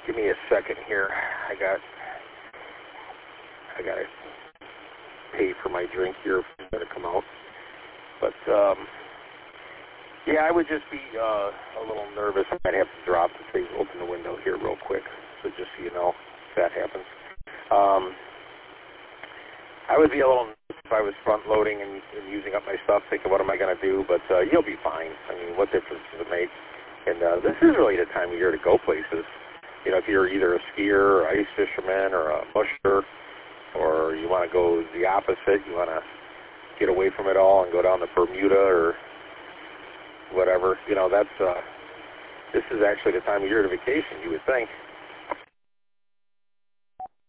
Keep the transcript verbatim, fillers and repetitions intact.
Give me a second here. I got, I gotta pay for my drink here. It's gonna come out. But um, yeah, I would just be uh, a little nervous. I might have to drop the thing, open the window here real quick. So just so you know, if that happens. Um, I would be a little nervous if I was front loading and, and using up my stuff, thinking, what am I going to do? But uh, you'll be fine. I mean, what difference does it make? And uh, this is really the time of year to go places. You know, if you're either a skier or ice fisherman or a busher, or you want to go the opposite, you want to get away from it all and go down to Bermuda or whatever, you know, that's, uh, this is actually the time of year to vacation, you would think.